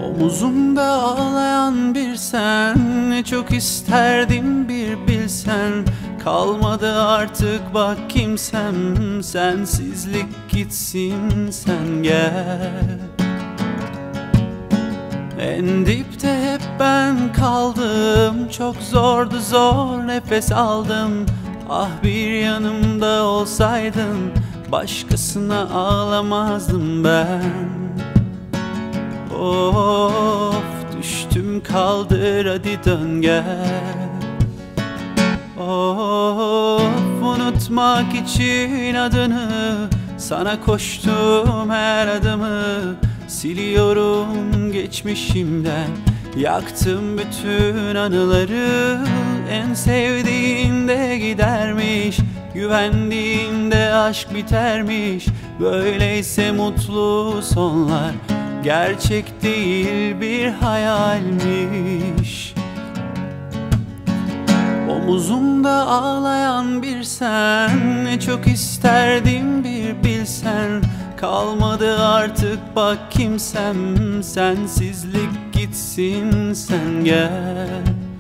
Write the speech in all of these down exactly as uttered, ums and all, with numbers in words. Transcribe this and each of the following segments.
Omuzumda ağlayan bir sen, ne çok isterdim bir bilsen. Kalmadı artık bak kimsem, sensizlik gitsin sen gel. En dipte hep ben kaldım, çok zordu zor nefes aldım. Ah bir yanımda olsaydın, başkasına ağlamazdım ben. Of düştüm kaldır hadi dön gel. Of unutmak için adını, sana koştum her adımı. Siliyorum geçmişimden, yaktım bütün anıları. En sevdiğinde gidermiş, güvendiğinde aşk bitermiş. Böyleyse mutlu sonlar gerçek değil bir hayalmiş. Omuzumda ağlayan bir sen, ne çok isterdim bir bilsen. Kalmadı artık bak kimsem, sensizlik gitsin sen gel.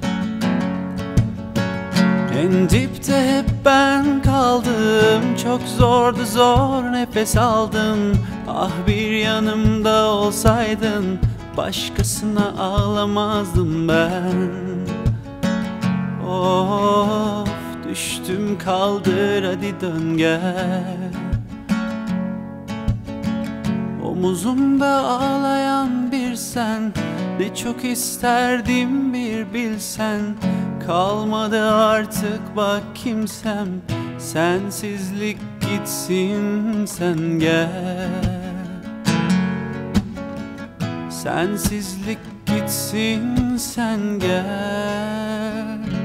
En dipte hep ben kaldım, çok zordu zor nefes aldım. Ah bir yanımda olsaydın, başkasına ağlamazdım ben. Of düştüm kaldır hadi dön gel. Omuzumda ağlayan bir sen, ne çok isterdim bir bilsen. Kalmadı artık bak kimsem, sensizlik gitsin sen gel. Sensizlik gitsin sen gel.